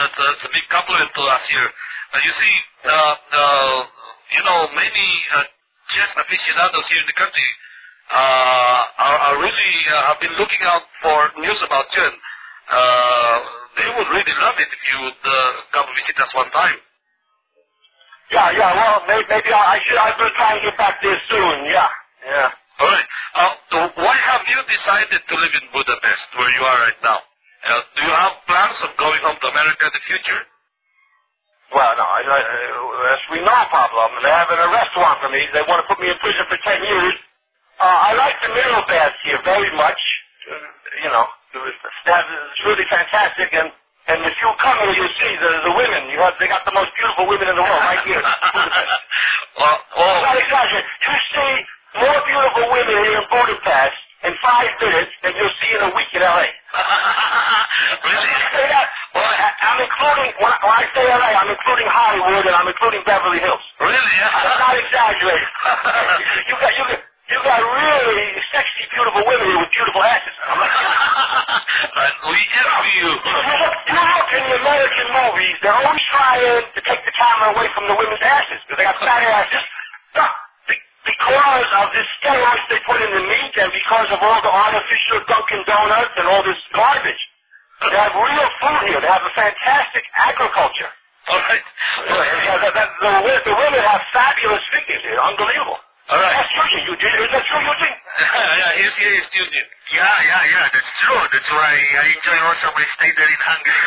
That's a big compliment to us here. You see, many chess aficionados here in the country are really have been looking out for news about you. They would really love it if you would come visit us one time. Yeah. Well, maybe I should. I will try and get back there soon. Yeah. All right. Why have you decided to live in Budapest, where you are right now? Do you have plans of going home to America in the future? Well, no. As we know, Pablo, they have an arrest warrant for me. They want to put me in prison for 10 years. I like the mineral baths here very much. It's really fantastic. And if you come here, you'll see the women. They got the most beautiful women in the world right here. I'm not exaggerating. You see more beautiful women here in Budapest in 5 minutes than you'll see in a week in L.A. Really? I'm including, when I say L.A., I'm including Hollywood and I'm including Beverly Hills. Really? I'm not exaggerating. You got really sexy, beautiful women here with beautiful asses. And we envy you. You look in the American movies, they're always trying to take the camera away from the women's asses because they got fat asses. Because of this steroids they put in the meat and because of all the artificial Dunkin' Donuts and all this garbage. They have real food here. They have a fantastic agriculture. All right. The women have fabulous figures here. Unbelievable. All right. That's true, Eugene. Is that true, Eugene? Yeah, he's Eugene. Yeah, that's true. That's why I enjoy also my stay there in Hungary.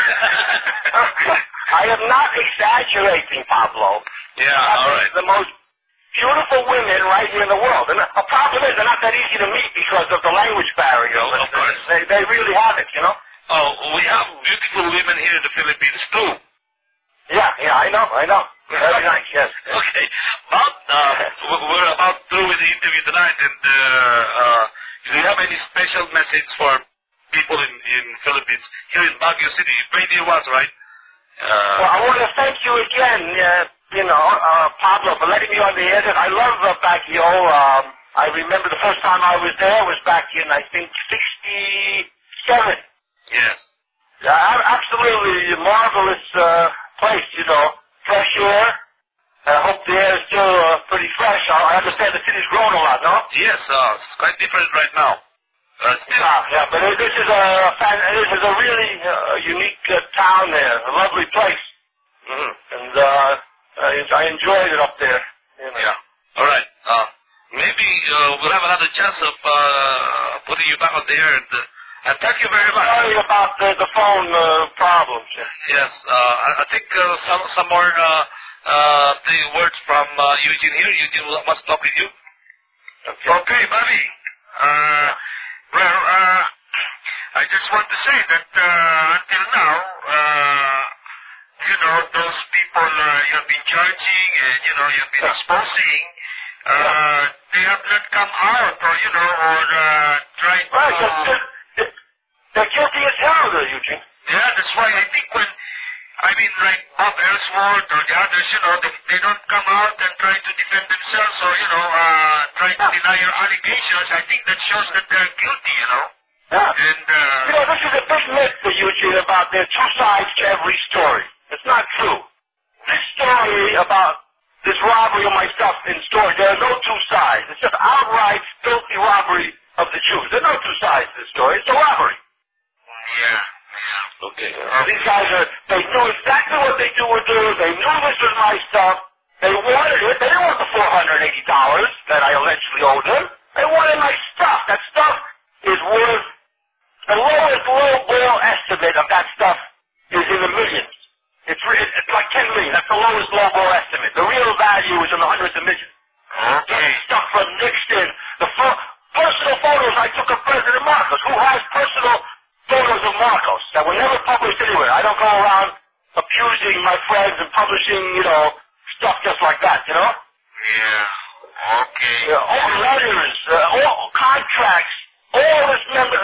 I am not exaggerating, Pablo. Yeah, all right. The most beautiful women right here in the world. And the problem is they're not that easy to meet because of the language barrier. Of course. They really have it, you know? Oh, we have beautiful women here in the Philippines, too. Yeah, I know. Very nice, yes. Okay. But we're about through with the interview tonight, and do you have any special message for people in Philippines, here in Baguio City, Radio was, right? Well, I want to thank you again, Pablo, for letting me on the air. I love Baguio. I remember the first time I was there was back in, I think, 67. Yes. Yeah, absolutely marvelous place, fresh air. I hope the air is still pretty fresh. I understand the city's grown a lot, no? Yes, it's quite different right now. Yeah, but this is a really unique town there, a lovely place. Mm-hmm. And I enjoyed it up there. Yeah. All right. Maybe we'll have another chance of putting you back on the air. And thank you very much. Sorry about the phone problems. Yes. I think some more the words from Eugene here. Eugene wants to talk with you. Okay, Bobby. I just want to say that until now, those people you have been charging and, you've been exposing, they have not come out or, tried to... They're guilty as hell, Eugene. Yeah, that's why I think like Bob Ellsworth or the others, they don't come out and try to defend themselves or, try to deny your allegations. I think that shows that they're guilty, Yeah. And, this is a big myth for Eugene about there's two sides to every story. It's not true. This story about this robbery of my stuff in storage, there are no two sides. It's just outright filthy robbery of the Jews. There are no two sides to the story. It's a robbery. Yeah. Okay. These guys they knew exactly what they were doing. They knew this was my stuff. They wanted it. They didn't want the $480 that I allegedly owed them. They wanted my stuff. That stuff is worth, the lowest low-ball estimate of that stuff is in the millions. It's like 10 million. That's the lowest low-ball estimate. The real value is in the hundreds of millions. Okay. Stuff from Nixon. The personal photos I took of President Marcos. Who has personal photos of Marcos that were never published anywhere? I don't go around abusing my friends and publishing, stuff just like that, Yeah. Okay. All letters, all contracts, all this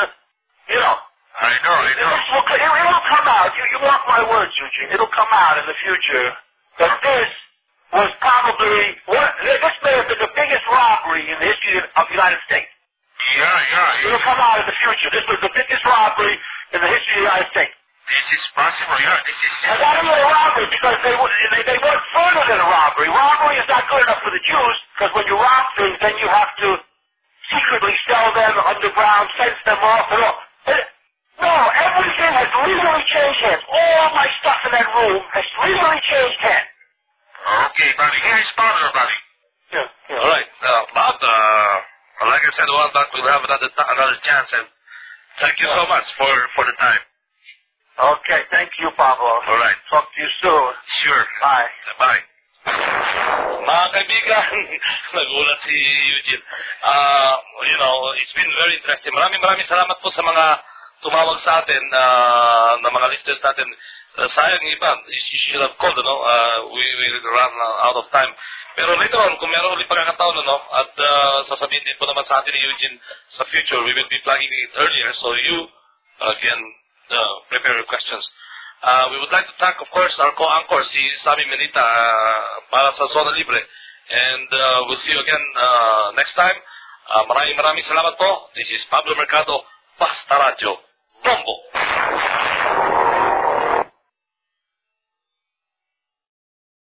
I know. It will come out. You mark my words, Eugene. It'll come out in the future that this was probably this may have been the biggest robbery in the history of the United States. Yeah. It'll come out in the future. This was the biggest robbery in the history of the United States. This is possible, yeah. This is... And that is a robbery because they went further than a robbery. Robbery is not good enough for the Jews because when you rob things, then you have to secretly sell them underground, fence them off, and all. No, everything has legally changed hands. All my stuff in that room has legally changed hands. Okay, Bobby. Here is Pablo, Bobby. Yeah. All right. Bob, like I said a while back, we'll have another chance, and thank you so much for the time. Okay, thank you, Pablo. All right. Talk to you soon. Sure. Bye. Bye. Mga kaibigan, nagulat si Eugene. It's been very interesting. Maraming salamat po sa mga tumawag sa atin na mga listeners natin. Sayang iba, you should have called, we will run out of time. Pero later on, kung meron ulit pagkakataon, at sasabihin din po naman sa atin ni Eugene sa future, we will be plugging it earlier, so you can prepare your questions. We would like to thank, of course, our co-anchor, si Sammy Menita, para sa Zona Libre. And we'll see you again next time. Maraming salamat po. This is Pablo Mercado, Basta Radio, Bombo.